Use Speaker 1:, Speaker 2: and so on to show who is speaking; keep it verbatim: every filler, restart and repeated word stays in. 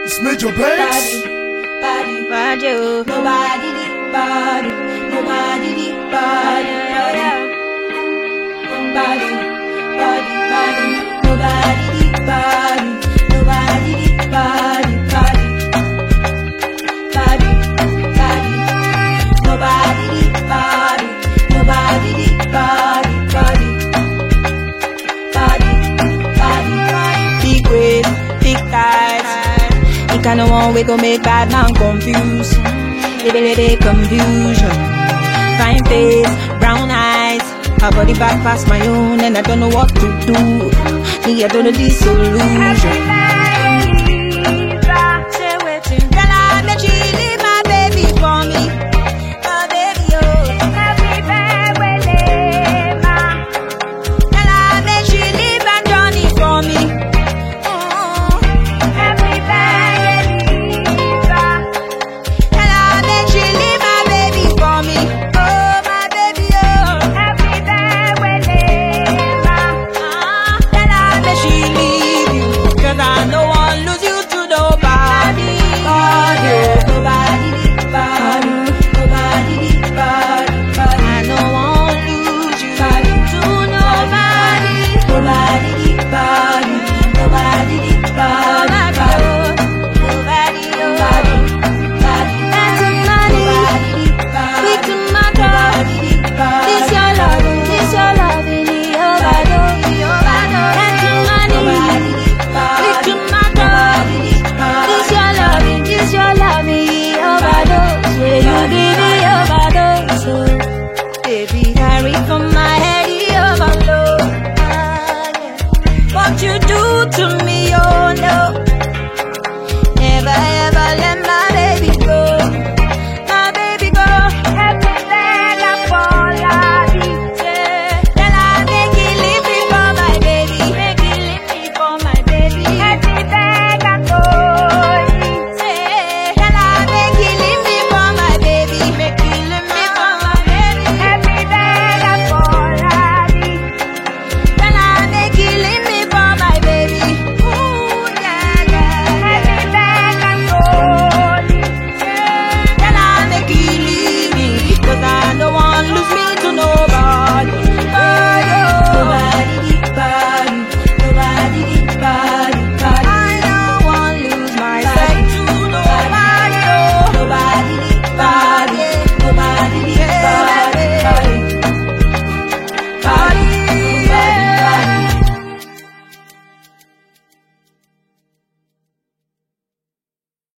Speaker 1: Major Banks.
Speaker 2: Body, body, body, oh. Nobody did body, nobody did body, body, body, body, nobody did body, nobody did body, body, body, body, nobody did body, nobody did body, body, body, body, big waist, big thighs. The kind of one we go make bad man confused. Little confusion. Fine face, brown eyes. Her body back past my own, and I don't know what to do. Me, I don't know the solution.